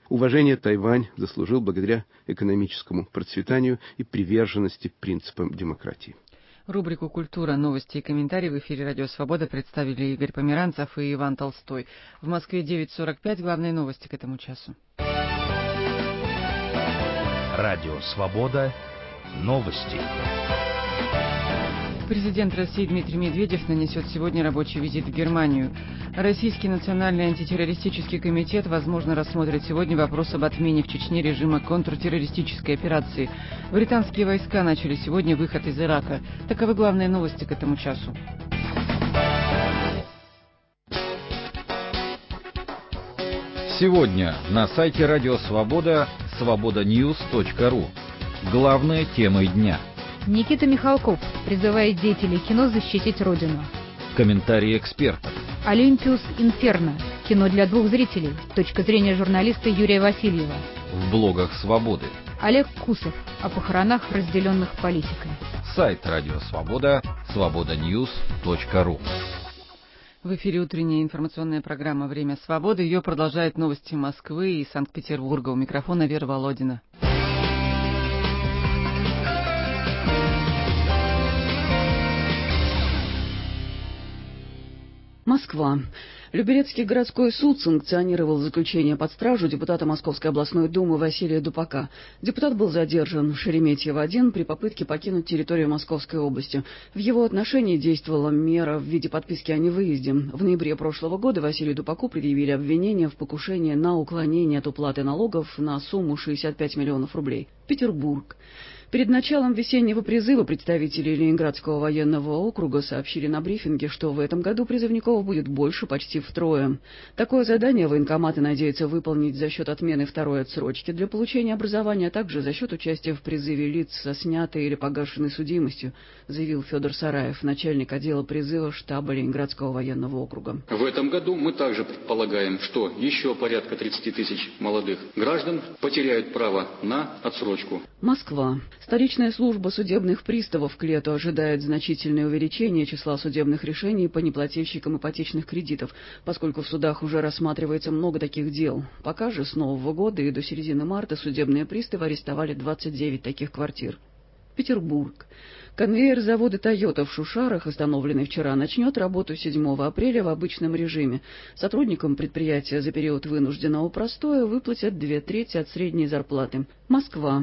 Уважение Тайвань заслужил благодаря экономическому процветанию и приверженности принципам демократии. Рубрику «Культура», новости и комментарии в эфире «Радио Свобода» представили Игорь Померанцев и Иван Толстой. В Москве 9:45. Главные новости к этому часу. Радио Свобода. Новости. Президент России Дмитрий Медведев нанесет сегодня рабочий визит в Германию. Российский национальный антитеррористический комитет, возможно, рассмотрит сегодня вопрос об отмене в Чечне режима контртеррористической операции. Британские войска начали сегодня выход из Ирака. Таковы главные новости к этому часу. Сегодня на сайте Радио Свобода свободаnews.ru. Главная тема дня. Никита Михалков призывает деятелей кино защитить Родину. Комментарии экспертов. Олимпиус Инферно. Кино для двух зрителей. Точка зрения журналиста Юрия Васильева. В блогах Свободы. Олег Кусов. О похоронах, разделенных политикой. Сайт Радио Свобода свободаnews.ru. В эфире утренняя информационная программа «Время свободы». Ее продолжают новости Москвы и Санкт-Петербурга. У микрофона Вера Володина. Москва. Люберецкий городской суд санкционировал заключение под стражу депутата Московской областной думы Василия Дупака. Депутат был задержан в Шереметьево-1 при попытке покинуть территорию Московской области. В его отношении действовала мера в виде подписки о невыезде. В ноябре прошлого года Василию Дупаку предъявили обвинение в покушении на уклонение от уплаты налогов на сумму 65 миллионов рублей. Петербург. Перед началом весеннего призыва представители Ленинградского военного округа сообщили на брифинге, что в этом году призывников будет больше почти втрое. Такое задание военкоматы надеются выполнить за счет отмены второй отсрочки для получения образования, а также за счет участия в призыве лиц со снятой или погашенной судимостью, заявил Федор Сараев, начальник отдела призыва штаба Ленинградского военного округа. В этом году мы также предполагаем, что еще порядка 30 тысяч молодых граждан потеряют право на отсрочку. Москва. Столичная служба судебных приставов к лету ожидает значительное увеличение числа судебных решений по неплательщикам ипотечных кредитов, поскольку в судах уже рассматривается много таких дел. Пока же с Нового года и до середины марта судебные приставы арестовали 29 таких квартир. Петербург. Конвейер завода «Тойота» в Шушарах, остановленный вчера, начнет работу 7 апреля в обычном режиме. Сотрудникам предприятия за период вынужденного простоя выплатят 2/3 от средней зарплаты. Москва.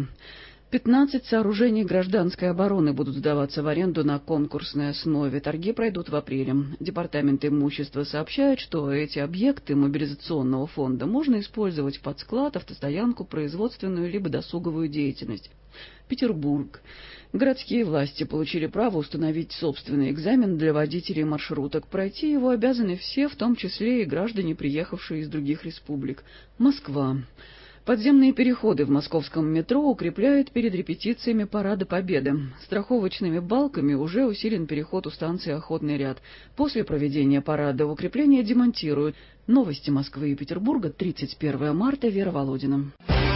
15 сооружений гражданской обороны будут сдаваться в аренду на конкурсной основе. Торги пройдут в апреле. Департамент имущества сообщает, что эти объекты мобилизационного фонда можно использовать под склад, автостоянку, производственную либо досуговую деятельность. Петербург. Городские власти получили право установить собственный экзамен для водителей маршруток. Пройти его обязаны все, в том числе и граждане, приехавшие из других республик. Москва. Подземные переходы в московском метро укрепляют перед репетициями Парада Победы. Страховочными балками уже усилен переход у станции Охотный ряд. После проведения парада укрепления демонтируют. Новости Москвы и Петербурга, 31 марта, Вера Володина.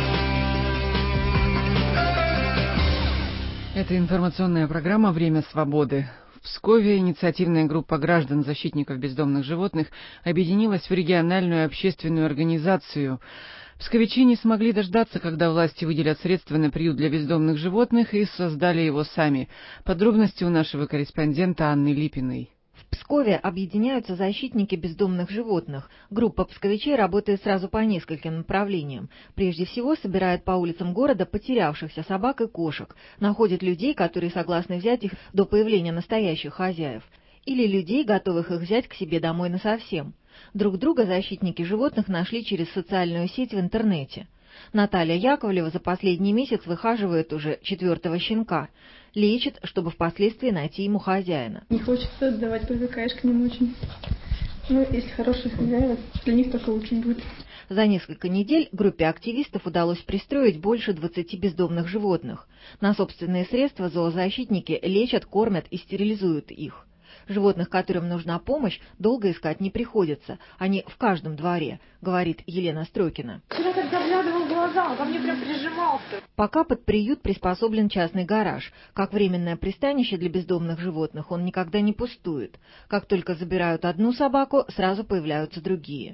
Это информационная программа «Время свободы». В Пскове инициативная группа граждан-защитников бездомных животных объединилась в региональную общественную организацию. Псковичи не смогли дождаться, когда власти выделят средства на приют для бездомных животных, и создали его сами. Подробности у нашего корреспондента Анны Липиной. В Пскове объединяются защитники бездомных животных. Группа псковичей работает сразу по нескольким направлениям. Прежде всего, собирает по улицам города потерявшихся собак и кошек, находит людей, которые согласны взять их до появления настоящих хозяев, или людей, готовых их взять к себе домой насовсем. Друг друга защитники животных нашли через социальную сеть в интернете. Наталья Яковлева за последний месяц выхаживает уже 4-го щенка. Лечит, чтобы впоследствии найти ему хозяина. Не хочется отдавать, привыкаешь к ним очень. Ну, если хорошие хозяева, для них только лучше будет. За несколько недель группе активистов удалось пристроить больше 20 бездомных животных. На собственные средства зоозащитники лечат, кормят и стерилизуют их. Животных, которым нужна помощь, долго искать не приходится. Они в каждом дворе, говорит Елена Строкина. Вчера так заглядывал в глаза, он ко мне прям прижимался. Пока под приют приспособлен частный гараж. Как временное пристанище для бездомных животных он никогда не пустует. Как только забирают одну собаку, сразу появляются другие.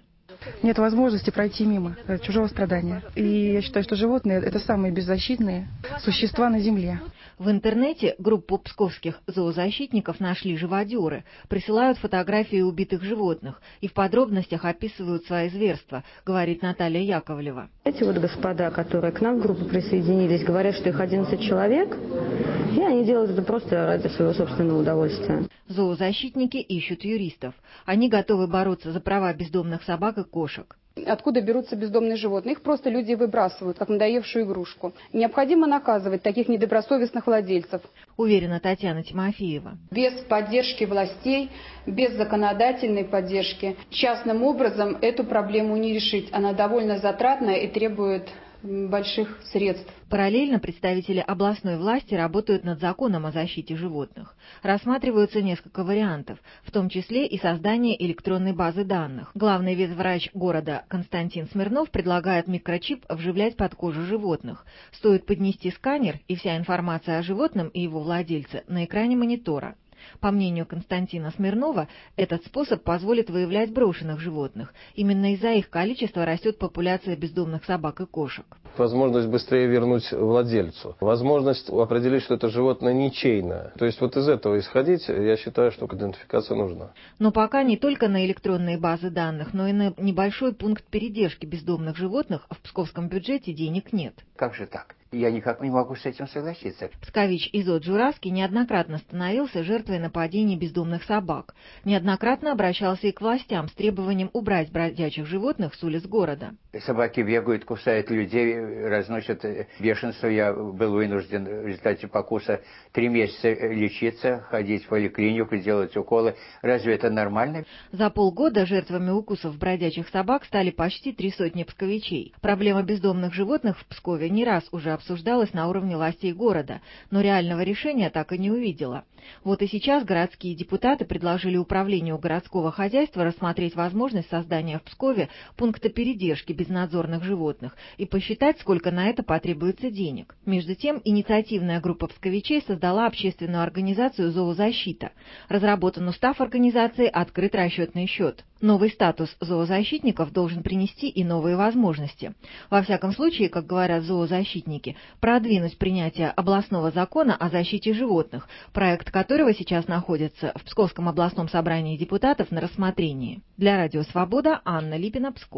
Нет возможности пройти мимо чужого страдания. И я считаю, что животные – это самые беззащитные существа на Земле. В интернете группу псковских зоозащитников нашли живодеры, присылают фотографии убитых животных и в подробностях описывают свои зверства, говорит Наталья Яковлева. Эти вот господа, которые к нам в группу присоединились, говорят, что их 11 человек, и они делают это просто ради своего собственного удовольствия. Зоозащитники ищут юристов. Они готовы бороться за права бездомных собак и кошек. Откуда берутся бездомные животные? Их просто люди выбрасывают, как надоевшую игрушку. Необходимо наказывать таких недобросовестных владельцев. Уверена Татьяна Тимофеева. Без поддержки властей, без законодательной поддержки, частным образом эту проблему не решить. Она довольно затратная и требует больших средств. Параллельно представители областной власти работают над законом о защите животных. Рассматриваются несколько вариантов, в том числе и создание электронной базы данных. Главный ветврач города Константин Смирнов предлагает микрочип вживлять под кожу животных. Стоит поднести сканер, и вся информация о животном и его владельце на экране монитора. По мнению Константина Смирнова, этот способ позволит выявлять брошенных животных. Именно из-за их количества растет популяция бездомных собак и кошек. Возможность быстрее вернуть владельцу. Возможность определить, что это животное ничейное. То есть вот из этого исходить, я считаю, что идентификация нужна. Но пока не только на электронные базы данных, но и на небольшой пункт передержки бездомных животных в псковском бюджете денег нет. Как же так? Я никак не могу с этим согласиться. Пскович Изот Журавский неоднократно становился жертвой нападений бездомных собак. Неоднократно обращался и к властям с требованием убрать бродячих животных с улиц города. Собаки бегают, кусают людей, разносят бешенство. Я был вынужден в результате покуса 3 месяца лечиться, ходить в поликлинику, делать уколы. Разве это нормально? За полгода жертвами укусов бродячих собак стали почти 300 псковичей. Проблема бездомных животных в Пскове не раз уже обсуждалась на уровне властей города, но реального решения так и не увидела. Вот и сейчас городские депутаты предложили управлению городского хозяйства рассмотреть возможность создания в Пскове пункта передержки безнадзорных животных и посчитать, сколько на это потребуется денег. Между тем, инициативная группа псковичей создала общественную организацию «Зоозащита». Разработан устав организации, открыт расчетный счет. Новый статус зоозащитников должен принести и новые возможности. Во всяком случае, как говорят зоозащитники, продвинуть принятие областного закона о защите животных, проект которого сейчас находится в Псковском областном собрании депутатов на рассмотрении. Для Радио Свобода Анна Липина, Псков.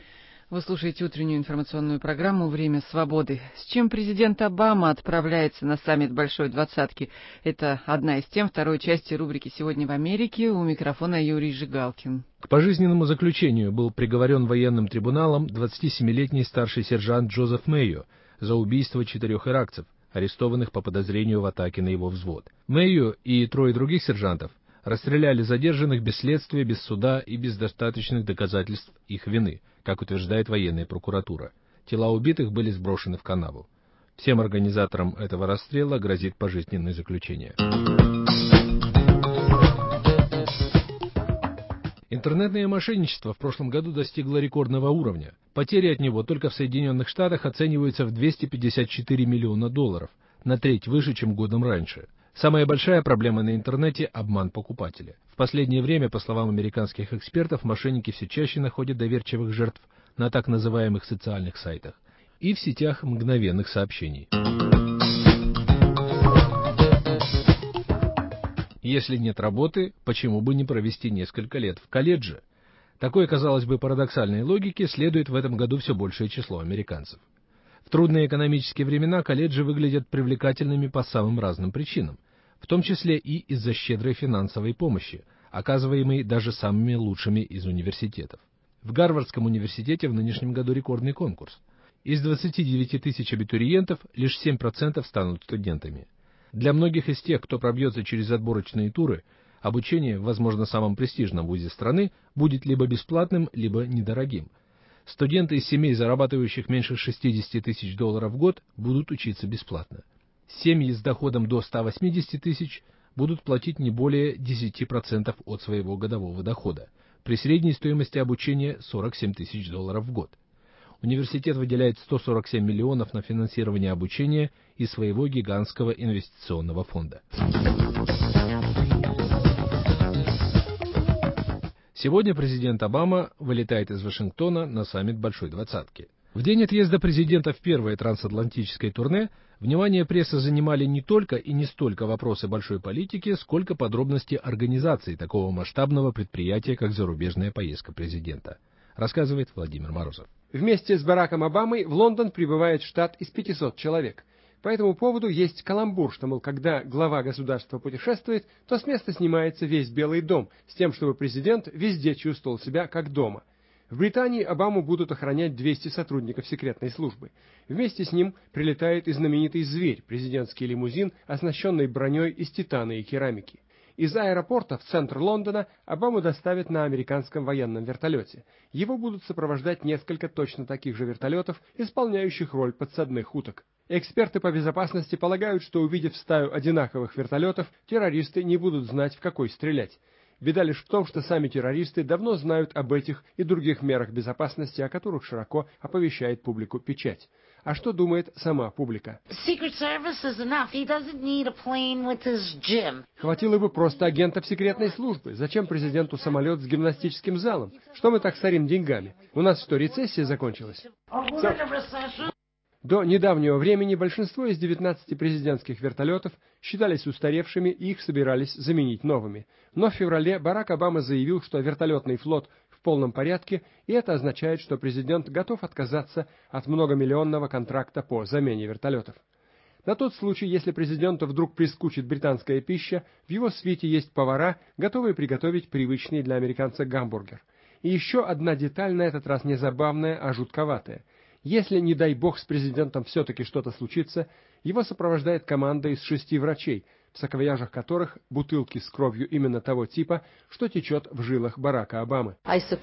Вы слушаете утреннюю информационную программу «Время свободы». С чем президент Обама отправляется на саммит Большой Двадцатки? Это одна из тем второй части рубрики «Сегодня в Америке». У микрофона Юрий Жигалкин. К пожизненному заключению был приговорен военным трибуналом 27-летний старший сержант Джозеф Мэйо за убийство 4 иракцев, арестованных по подозрению в атаке на его взвод. Мэйо и 3 других сержантов расстреляли задержанных без следствия, без суда и без достаточных доказательств их вины, как утверждает военная прокуратура. Тела убитых были сброшены в канаву. Всем организаторам этого расстрела грозит пожизненное заключение. Интернетное мошенничество в прошлом году достигло рекордного уровня. Потери от него только в Соединенных Штатах оцениваются в $254 миллиона, на треть выше, чем годом раньше. Самая большая проблема на интернете – обман покупателя. В последнее время, по словам американских экспертов, мошенники все чаще находят доверчивых жертв на так называемых социальных сайтах и в сетях мгновенных сообщений. Если нет работы, почему бы не провести несколько лет в колледже? Такой, казалось бы, парадоксальной логике следует в этом году все большее число американцев. В трудные экономические времена колледжи выглядят привлекательными по самым разным причинам, в том числе и из-за щедрой финансовой помощи, оказываемой даже самыми лучшими из университетов. В Гарвардском университете в нынешнем году рекордный конкурс. Из 29 тысяч абитуриентов лишь 7% станут студентами. Для многих из тех, кто пробьется через отборочные туры, обучение в, возможно, самом престижном вузе страны будет либо бесплатным, либо недорогим. Студенты из семей, зарабатывающих меньше $60 тысяч в год, будут учиться бесплатно. Семьи с доходом до 180 тысяч будут платить не более 10% от своего годового дохода, при средней стоимости обучения $47 тысяч в год. Университет выделяет 147 миллионов на финансирование обучения из своего гигантского инвестиционного фонда. Сегодня президент Обама вылетает из Вашингтона на саммит Большой Двадцатки. В день отъезда президента в первое трансатлантическое турне внимание прессы занимали не только и не столько вопросы большой политики, сколько подробности организации такого масштабного предприятия, как зарубежная поездка президента, рассказывает Владимир Морозов. Вместе с Бараком Обамой в Лондон прибывает штат из 500 человек. По этому поводу есть каламбур, что, мол, когда глава государства путешествует, то с места снимается весь Белый дом, с тем, чтобы президент везде чувствовал себя как дома. В Британии Обаму будут охранять 200 сотрудников секретной службы. Вместе с ним прилетает и знаменитый «Зверь», президентский лимузин, оснащенный броней из титана и керамики. Из аэропорта в центр Лондона Обаму доставят на американском военном вертолете. Его будут сопровождать несколько точно таких же вертолетов, исполняющих роль подсадных уток. Эксперты по безопасности полагают, что, увидев стаю одинаковых вертолетов, террористы не будут знать, в какой стрелять. Беда лишь в том, что сами террористы давно знают об этих и других мерах безопасности, о которых широко оповещает публику печать. А что думает сама публика? Хватило бы просто агентов секретной службы. Зачем президенту самолет с гимнастическим залом? Что мы так сорим деньгами? У нас что, рецессия закончилась? До недавнего времени большинство из 19 президентских вертолетов считались устаревшими и их собирались заменить новыми. Но в феврале Барак Обама заявил, что вертолетный флот в полном порядке, и это означает, что президент готов отказаться от многомиллионного контракта по замене вертолетов. На тот случай, если президенту вдруг прискучит британская пища, в его свите есть повара, готовые приготовить привычный для американца гамбургер. И еще одна деталь, на этот раз не забавная, а жутковатая. Если, не дай бог, с президентом все-таки что-то случится, его сопровождает команда из 6 врачей, в саквояжах которых бутылки с кровью именно того типа, что течет в жилах Барака Обамы.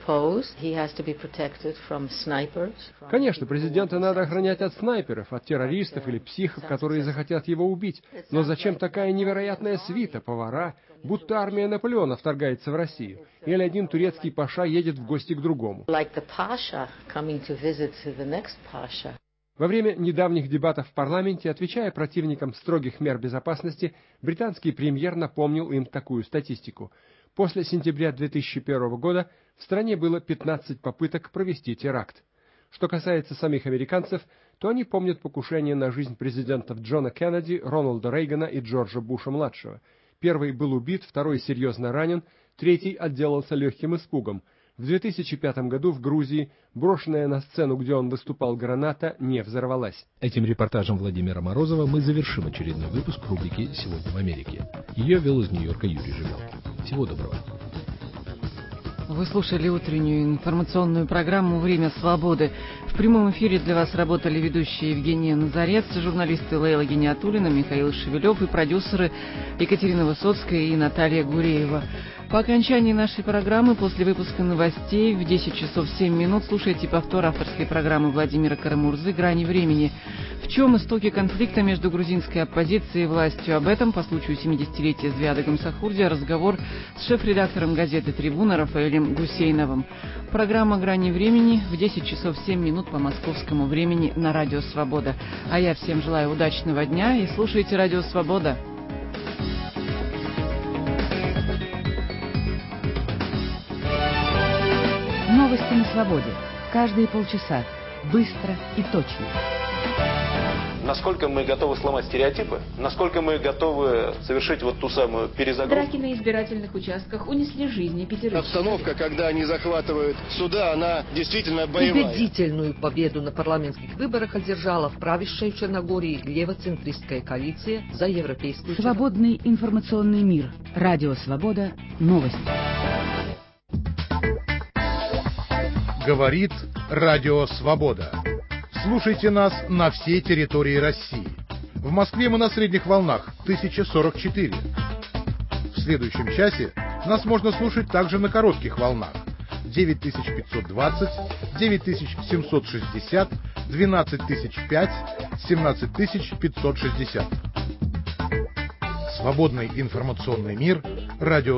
Конечно, президента надо охранять от снайперов, от террористов или психов, которые захотят его убить. Но зачем такая невероятная свита, повара, будто армия Наполеона вторгается в Россию? Или один турецкий паша едет в гости к другому? Во время недавних дебатов в парламенте, отвечая противникам строгих мер безопасности, британский премьер напомнил им такую статистику. После сентября 2001 года в стране было 15 попыток провести теракт. Что касается самих американцев, то они помнят покушение на жизнь президентов Джона Кеннеди, Рональда Рейгана и Джорджа Буша-младшего. Первый был убит, второй серьезно ранен, третий отделался легким испугом. В 2005 году в Грузии брошенная на сцену, где он выступал, граната не взорвалась. Этим репортажем Владимира Морозова мы завершим очередной выпуск рубрики «Сегодня в Америке». Ее вел из Нью-Йорка Юрий Жигалкин. Всего доброго. Вы слушали утреннюю информационную программу «Время свободы». В прямом эфире для вас работали ведущие Евгения Назарец, журналисты Лейла Гениатуллина, Михаил Шевелев и продюсеры Екатерина Высоцкая и Наталья Гуреева. По окончании нашей программы, после выпуска новостей, в 10 часов 7 минут слушайте повтор авторской программы Владимира Карамурзы «Грани времени». В чем истоки конфликта между грузинской оппозицией и властью? Об этом по случаю 70-летия Звиада Гамсахурдия разговор с шеф-редактором газеты «Трибуна» Рафаэлем Гусейновым. Программа «Грани времени» в 10 часов 7 минут по московскому времени на Радио Свобода. А я всем желаю удачного дня и слушайте Радио Свобода. Новости на свободе. Каждые полчаса. Быстро и точно. Насколько мы готовы сломать стереотипы, насколько мы готовы совершить вот ту самую перезагрузку. Драки на избирательных участках унесли жизни 5. Обстановка, когда они захватывают суда, она действительно боевая. Убедительную победу на парламентских выборах одержала в правящей Черногории левоцентристская коалиция за европейскую... Свободный информационный мир. Радио Свобода. Новости. Говорит Радио Свобода. Слушайте нас на всей территории России. В Москве мы на средних волнах 1044. В следующем часе нас можно слушать также на коротких волнах 9520, 9760, 12005, 17560. Свободный информационный мир. Радио